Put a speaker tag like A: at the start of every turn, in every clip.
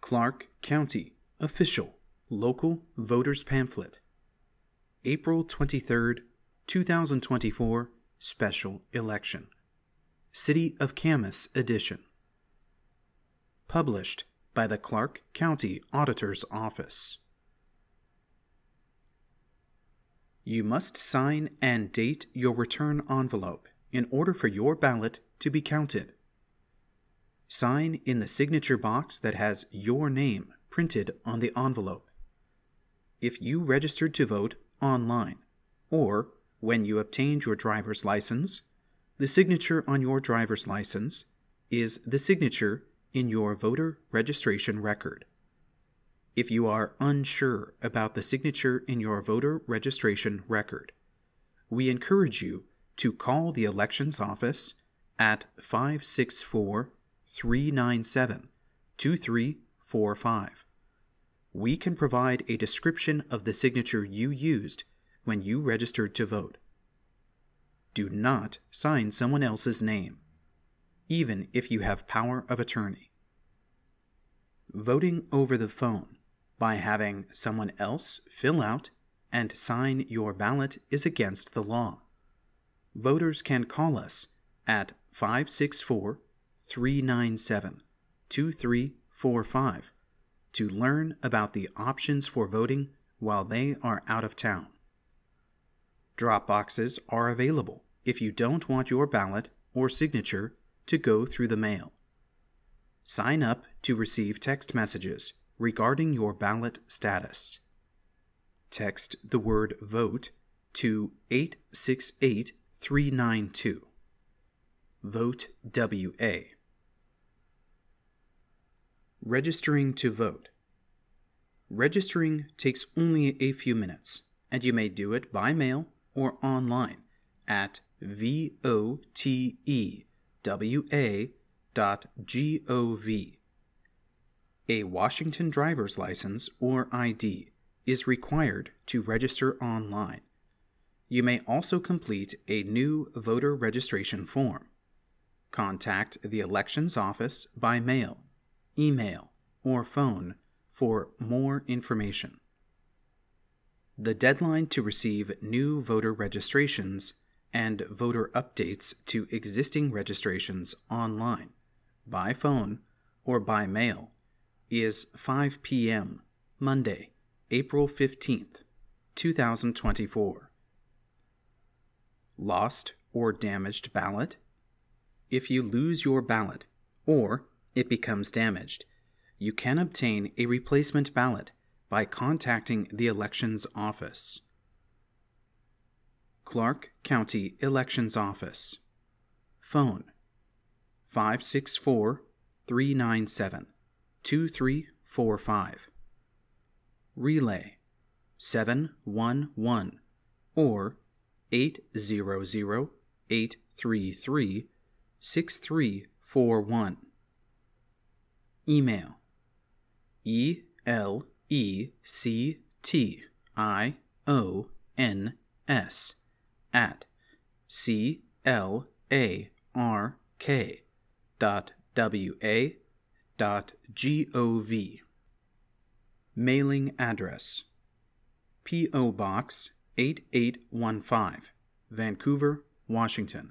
A: Clark County Official Local Voters Pamphlet, April 23, 2024 Special Election, City of Camas Edition. Published by the Clark County Auditor's Office. You must sign and date your return envelope in order for your ballot to be counted. Sign in the signature box that has your name printed on the envelope. If you registered to vote online, or when you obtained your driver's license, the signature on your driver's license is the signature in your voter registration record. If you are unsure about the signature in your voter registration record, we encourage you to call the Elections Office at 564-397-2345. We can provide a description of the signature you used when you registered to vote. Do not sign someone else's name, even if you have power of attorney. Voting over the phone by having someone else fill out and sign your ballot is against the law. Voters can call us at 564-397-2345 to learn about the options for voting while they are out of town. Drop boxes are available if you don't want your ballot or signature to go through the mail. Sign up to receive text messages regarding your ballot status. Text the word VOTE to 868-392. Vote WA. Registering to vote. Registering takes only a few minutes, and you may do it by mail or online at votewa.gov. A Washington driver's license or ID is required to register online. You may also complete a new voter registration form. Contact the Elections Office by mail, email, or phone for more information. The deadline to receive new voter registrations and voter updates to existing registrations online, by phone, or by mail is 5 p.m. Monday, April 15th, 2024. Lost or damaged ballot? If you lose your ballot or it becomes damaged, you can obtain a replacement ballot by contacting the Elections Office. Clark County Elections Office. Phone 564-397-2345. Relay 711 or 800-833-6341. Email elections@clark.wa.gov. Mailing address: P.O. Box 8815, Vancouver, Washington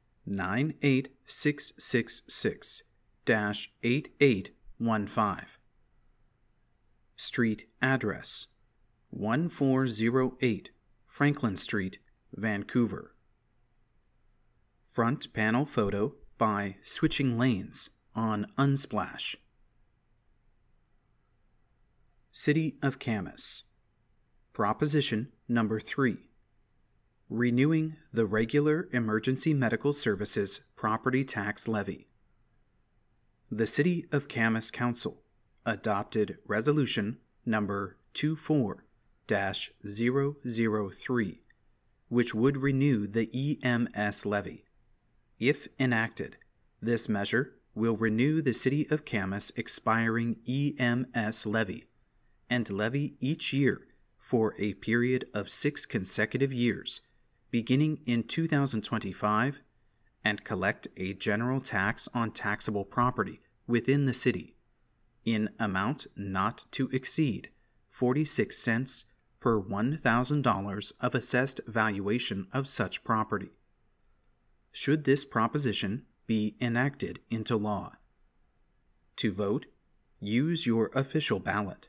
A: 98666-8815. Street address: 1408 Franklin Street, Vancouver. Front panel photo by Switching Lanes on Unsplash. City of Camas. Proposition number 3. Renewing the regular Emergency Medical Services Property Tax Levy. The City of Camas Council adopted Resolution number 24-003, which would renew the EMS levy. If enacted, this measure will renew the City of Camas expiring EMS levy and levy each year for a period of 6 consecutive years, beginning in 2025, and collect a general tax on taxable property within the city, in amount not to exceed 46 cents per $1,000 of assessed valuation of such property. Should this proposition be enacted into law. To vote, use your official ballot.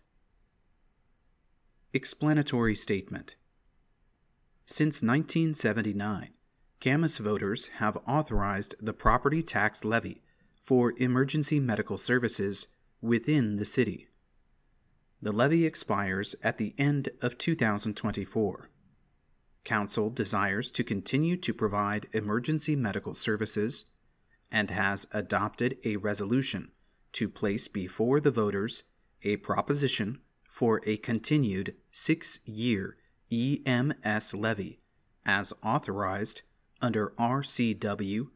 A: Explanatory Statement. Since 1979, Camas voters have authorized the property tax levy for emergency medical services within the city. The levy expires at the end of 2024. Council desires to continue to provide emergency medical services and has adopted a resolution to place before the voters a proposition for a continued 6-year EMS levy as authorized under RCW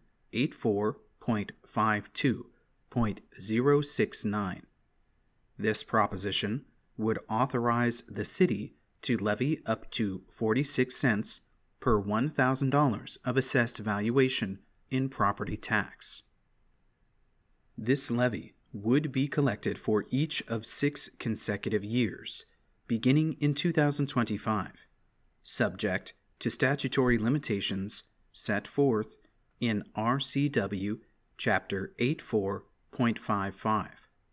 A: 84.52.069. This proposition would authorize the city to levy up to 46 cents per $1,000 of assessed valuation in property tax. This levy would be collected for each of 6 consecutive years, beginning in 2025, subject to statutory limitations set forth in RCW Chapter 84.55.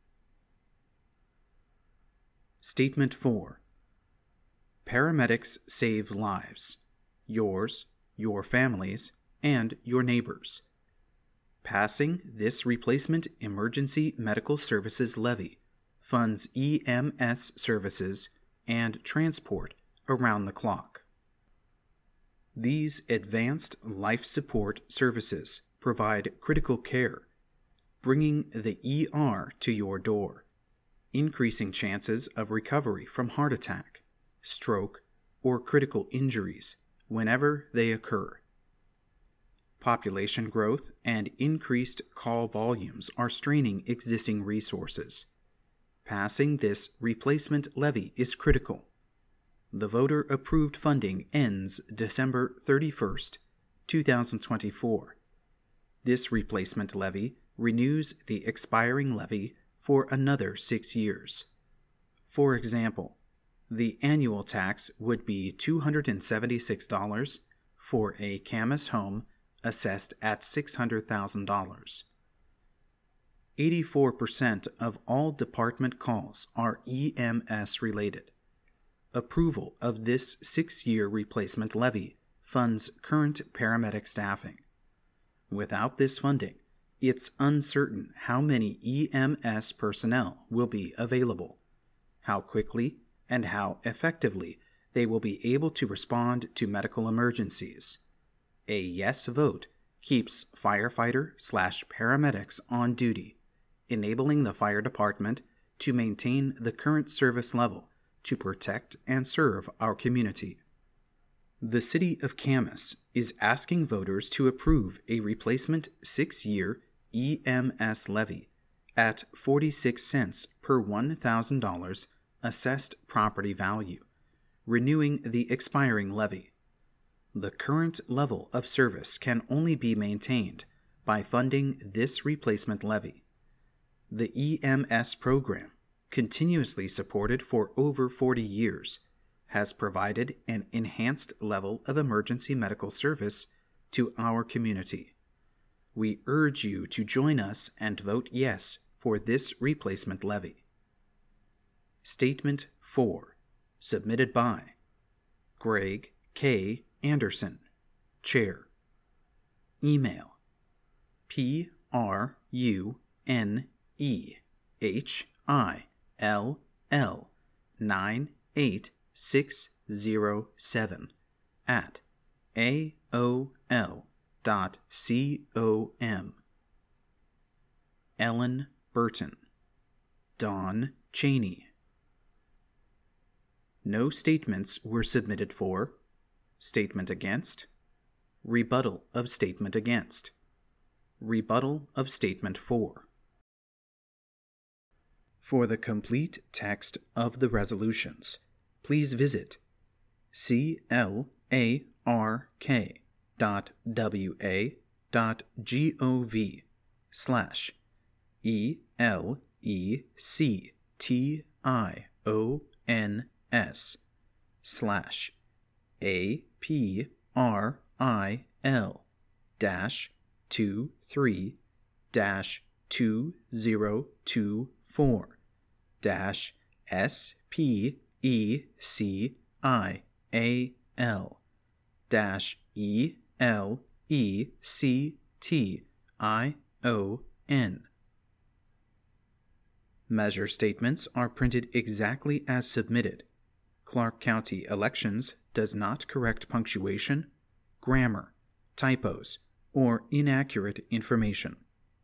A: Statement 4. Paramedics save lives, yours, your family's, and your neighbors. Passing this replacement emergency medical services levy funds EMS services and transport around the clock. These advanced life support services provide critical care, bringing the ER to your door, increasing chances of recovery from heart attack, stroke, or critical injuries whenever they occur. Population growth and increased call volumes are straining existing resources. Passing this replacement levy is critical. The voter-approved funding ends December 31st, 2024. This replacement levy renews the expiring levy for another 6 years. For example, the annual tax would be $276 for a Camas home assessed at $600,000. 84% of all department calls are EMS related. Approval of this 6-year replacement levy funds current paramedic staffing. Without this funding, it's uncertain how many EMS personnel will be available, how quickly and how effectively they will be able to respond to medical emergencies. A yes vote keeps firefighter/paramedics on duty, enabling the fire department to maintain the current service level to protect and serve our community. The City of Camas is asking voters to approve a replacement 6-year EMS levy at 46 cents per $1,000 assessed property value, renewing the expiring levy. The current level of service can only be maintained by funding this replacement levy. The EMS program, continuously supported for over 40 years, has provided an enhanced level of emergency medical service to our community. We urge you to join us and vote yes for this replacement levy. Statement 4, submitted by Greg K. Anderson, Chair. Email PRUNEHILL98607 at AOL.com. Ellen Burton. Don Cheney. No statements were submitted for statement against, rebuttal of statement against, rebuttal of statement for. For the complete text of the resolutions, please visit clark.wa.gov/ELECTION SPECIAL. Measure statements are printed exactly as submitted. Clark County Elections does not correct punctuation, grammar, typos, or inaccurate information.